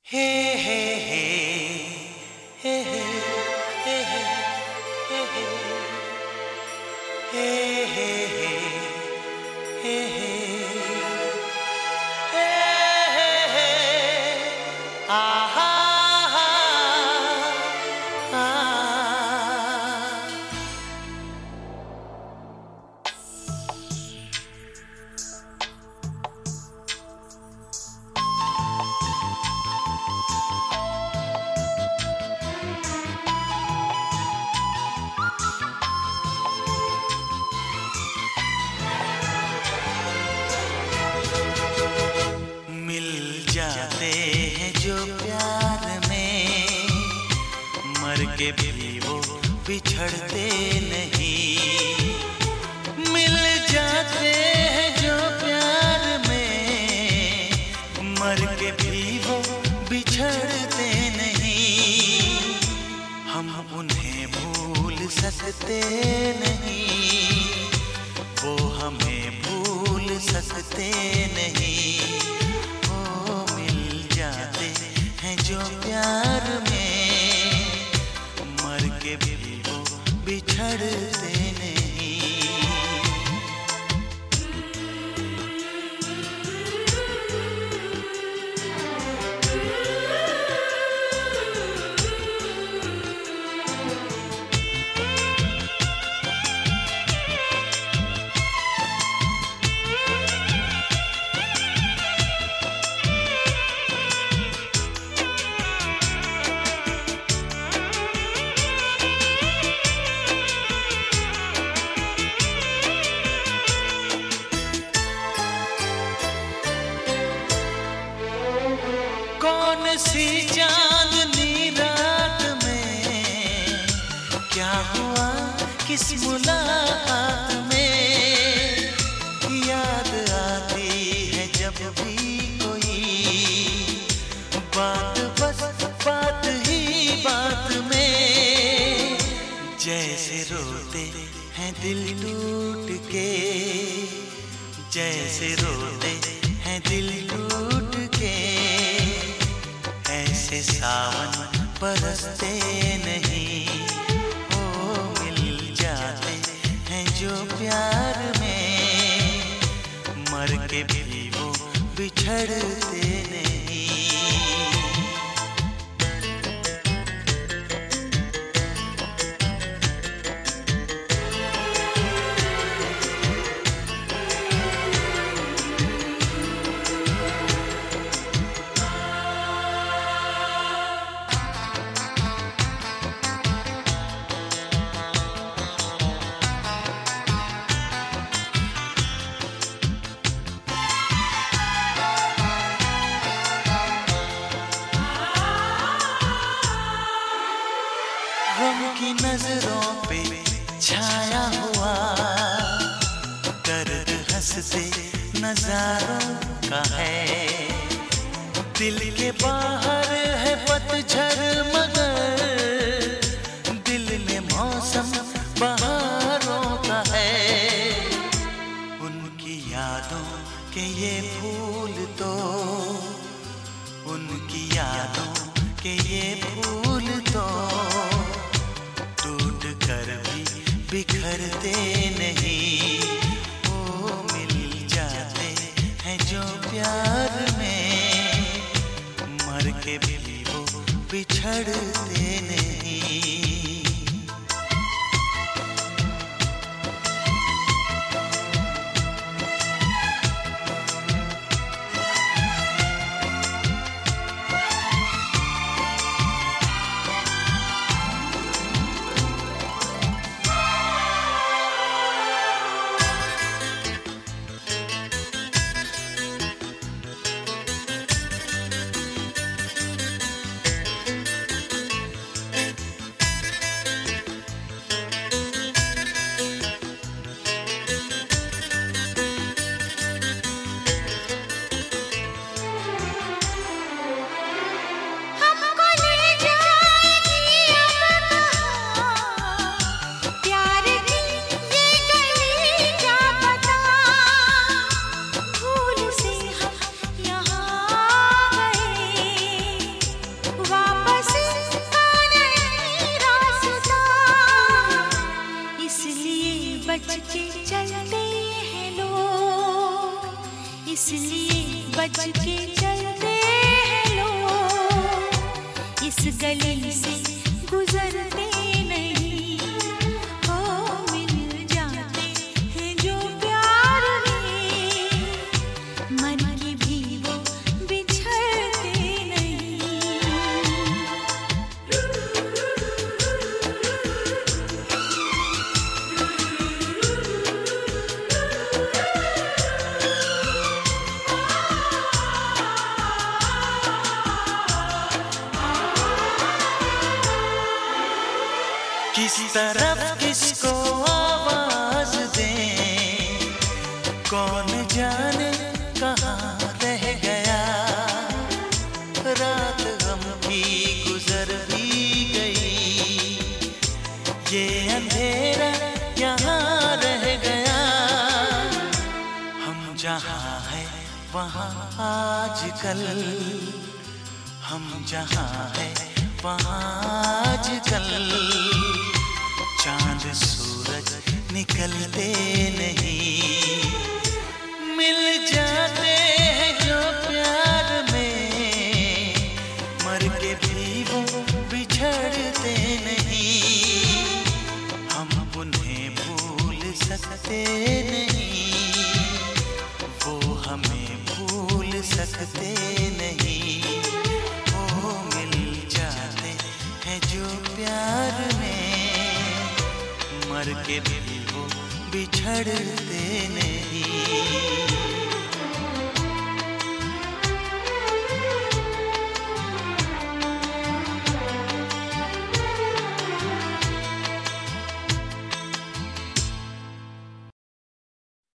हे हे हे हे हे हे हे हे हे हे हे आहा जाते हैं जो प्यार में, मर के भी वो बिछड़ते नहीं। मिल जाते हैं जो प्यार में, मर के भी वो बिछड़ते नहीं। हम उन्हें भूल सकते नहीं, वो हमें भूल सकते नहीं। जो प्यार में, मर के भी वो बिछड़ते नहीं। कौन सी चांदनी रात में क्या हुआ किस मुलाकात में, याद आती है जब भी कोई बात, बस बात ही बात में। जैसे रोते हैं दिल टूट के, जैसे रोते हैं दिल टूट के, ऐसे सावन बरसते नहीं। ओ मिल जाते हैं जो प्यार में, मर के भी वो बिछड़ते नहीं। गम की नजरों पे छाया हुआ दर्द हंसते नजारों का है। दिल के बाहर है पतझड़, मगर दिल में मौसम बहारों का है। उनकी यादों के ये फूल तो, उनकी यादों के ये फूल तो बिखरते नहीं। वो मिल जाते हैं जो प्यार में, मर के भी वो बिछड़ते नहीं। बच के चलते हैं लोग, इस गली से गुजरते नहीं। हो मिल जाते हैं जो प्यार में, मन की भी वो बिछड़ते नहीं। किस तरफ किसको आवाज दें, कौन जाने कहाँ रह गया। रात गम की गुजर भी गई, ये अंधेरा यहाँ रह गया। हम जहाँ हैं वहाँ आजकल, हम जहाँ हैं वहाँ आजकल चांद सूरज निकलते नहीं। मिल जाते हैं जो प्यार में, मर के भी वो बिछड़ते नहीं। हम उन्हें भूल सकते नहीं, वो हमें भूल सकते नहीं। वो मिल जाते हैं जो प्यार में, मर के भी वो बिछड़ते नहीं।